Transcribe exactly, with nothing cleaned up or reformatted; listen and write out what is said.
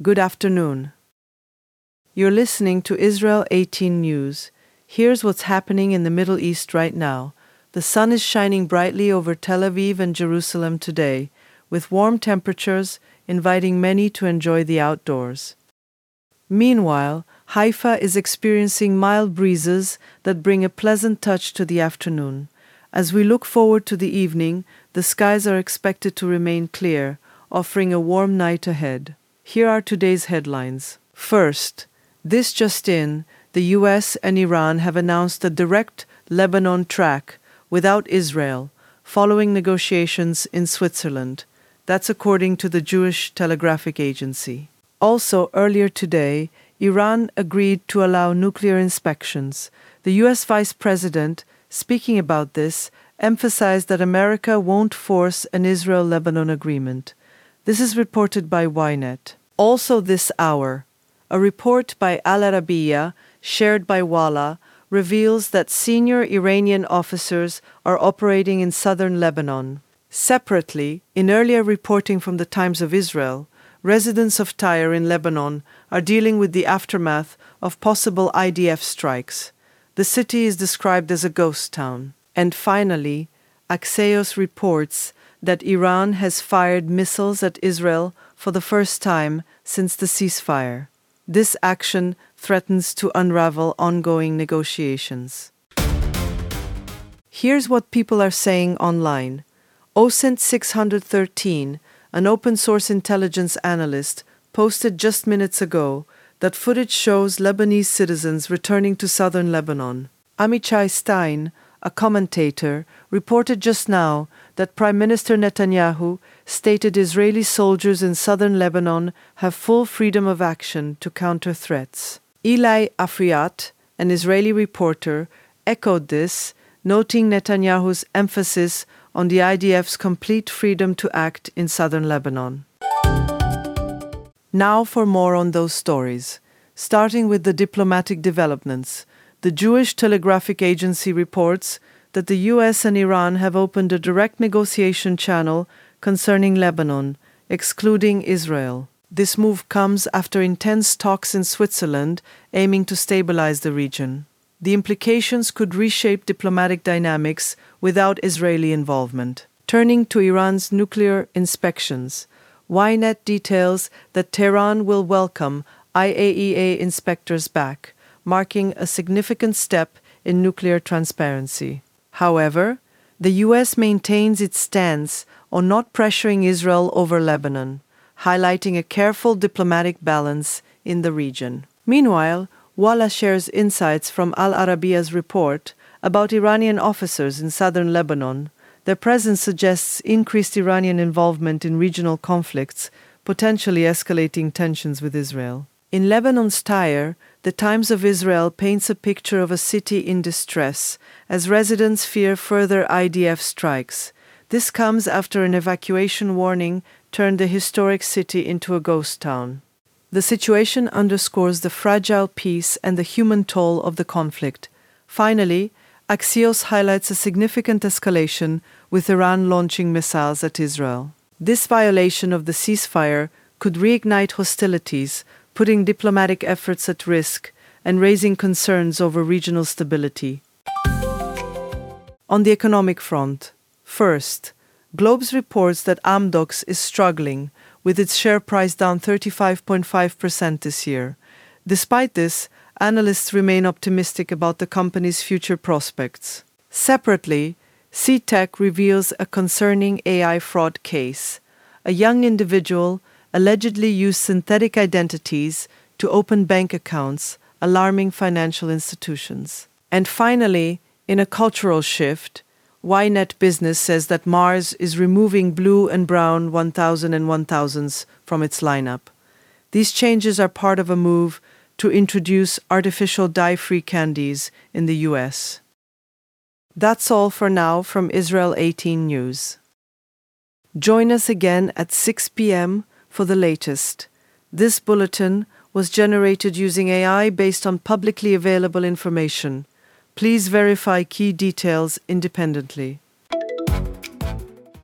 Good afternoon. You're listening to Israel eighteen News. Here's what's happening in the Middle East right now. The sun is shining brightly over Tel Aviv and Jerusalem today, with warm temperatures inviting many to enjoy the outdoors. Meanwhile, Haifa is experiencing mild breezes that bring a pleasant touch to the afternoon. As we look forward to the evening, the skies are expected to remain clear, offering a warm night ahead. Here are today's headlines. First, this just in, the U S and Iran have announced a direct Lebanon track without Israel, following negotiations in Switzerland. That's according to the Jewish Telegraphic Agency. Also, earlier today, Iran agreed to allow nuclear inspections. The U S Vice President, speaking about this, emphasized that America won't force an Israel-Lebanon agreement. This is reported by Ynet. Also this hour, a report by Al Arabiya, shared by Walla, reveals that senior Iranian officers are operating in southern Lebanon. Separately, in earlier reporting from the Times of Israel, residents of Tyre in Lebanon are dealing with the aftermath of possible I D F strikes. The city is described as a ghost town. And finally, Axios reports that Iran has fired missiles at Israel for the first time since the ceasefire. This action threatens to unravel ongoing negotiations. Here's what people are saying online. O S I N T six thirteen, an open-source intelligence analyst, posted just minutes ago that footage shows Lebanese citizens returning to southern Lebanon. Amichai Stein, a commentator, reported just now that Prime Minister Netanyahu stated Israeli soldiers in southern Lebanon have full freedom of action to counter threats. Eli Afriat, an Israeli reporter, echoed this, noting Netanyahu's emphasis on the I D F's complete freedom to act in southern Lebanon. Now for more on those stories. Starting with the diplomatic developments, the Jewish Telegraphic Agency reports that the U S and Iran have opened a direct negotiation channel concerning Lebanon, excluding Israel. This move comes after intense talks in Switzerland aiming to stabilize the region. The implications could reshape diplomatic dynamics without Israeli involvement. Turning to Iran's nuclear inspections, Ynet details that Tehran will welcome I A E A inspectors back, marking a significant step in nuclear transparency. However, the U S maintains its stance on not pressuring Israel over Lebanon, highlighting a careful diplomatic balance in the region. Meanwhile, Walla shares insights from Al Arabiya's report about Iranian officers in southern Lebanon. Their presence suggests increased Iranian involvement in regional conflicts, potentially escalating tensions with Israel. In Lebanon's Tyre, the Times of Israel paints a picture of a city in distress as residents fear further I D F strikes. This comes after an evacuation warning turned the historic city into a ghost town. The situation underscores the fragile peace and the human toll of the conflict. Finally, Axios highlights a significant escalation with Iran launching missiles at Israel. This violation of the ceasefire could reignite hostilities, putting diplomatic efforts at risk and raising concerns over regional stability. On the economic front, first, Globes reports that Amdocs is struggling, with its share price down thirty-five point five percent this year. Despite this, analysts remain optimistic about the company's future prospects. Separately, CTech reveals a concerning A I fraud case. A young individual allegedly used synthetic identities to open bank accounts, alarming financial institutions. And finally, in a cultural shift, Ynet Business says that Mars is removing blue and brown one thousand and one thousands from its lineup. These changes are part of a move to introduce artificial dye-free candies in the U S. That's all for now from Israel eighteen News. Join us again at six p.m. for the latest. This bulletin was generated using A I based on publicly available information. Please verify key details independently.